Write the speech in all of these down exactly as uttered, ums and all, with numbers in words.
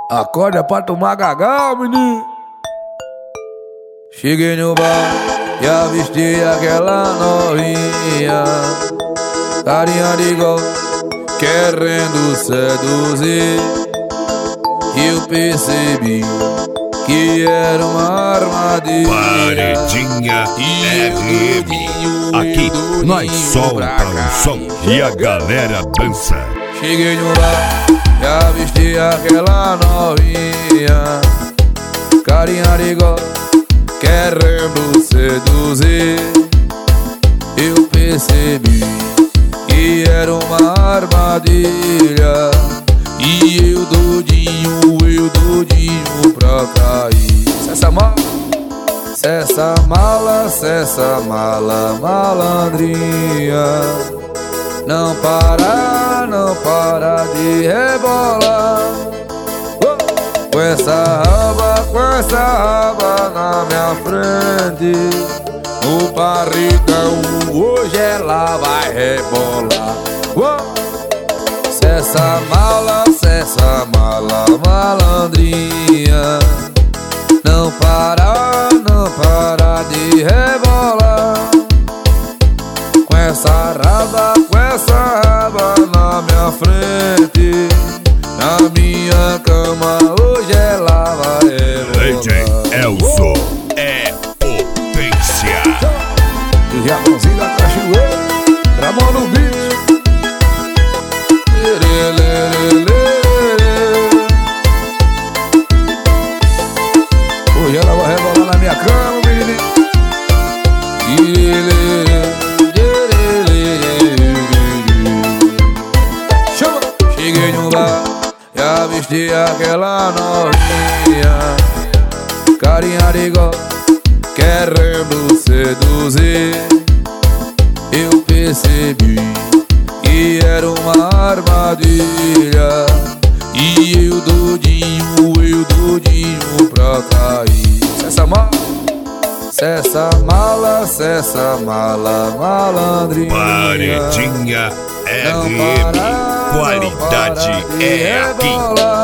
Acorda pra tomar gagal, menino. Cheguei no bar e avistei aquela novinha, carinha de igual, querendo seduzir. Eu percebi que era uma armadilha. Paredinha R M. Aqui nós solta o som e a galera dança. Cheguei no bar e avistei aquela novinha, carinha de igual, querendo seduzir. Eu percebi que era uma armadilha, e eu doidinho, eu doidinho pra cair. Cessa mala, cessa mala, cessa mala, malandrinha. Não para, não para de rebolar. Oh! Com essa raba, com essa raba na minha frente, no barrigão hoje ela vai rebolar. Oh! Cessa mala, cessa mala, malandrinha. Não para, não para de rebolar. Com essa raba, com essa raba na minha frente, na minha cama hoje ela vai rebolar. D J Elzo é potência. E a mãozinha da cachoeira, Ramon no beat. Hoje ela vai rebolar na minha cama, menino. Chama! Cheguei no bar e avistei aquela novinha, carinha de igual, querendo seduzir. Eu percebi que era uma armadilha, e eu doidinho, eu doidinho pra cair. Cessa mala, cessa mala, cessa mala, malandrinha. Paredinha R M. Qualidade é aqui.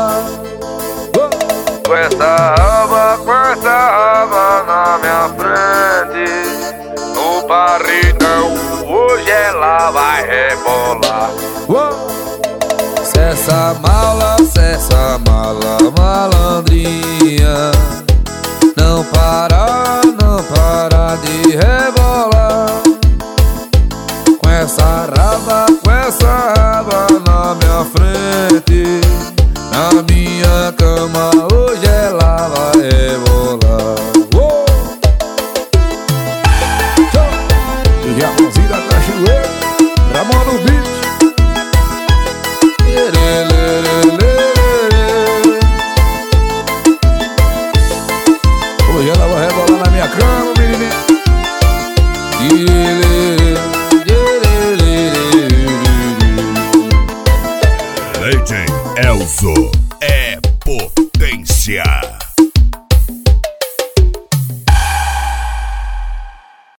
Oh! Com essa raba, com essa raba na minha frente, no barrigão hoje ela vai rebolar. Oh! Cessa mala, cessa mala, malandrinha. Não para, não para de rebolar. Com essa raba, com essa raba na minha frente, na minha cama hoje ela vai rebolar. Oh! E a mãozinha da cachoeira, Ramon no beat. Hoje ela vai rebolar na minha cama, menino. D J Elzo é potência.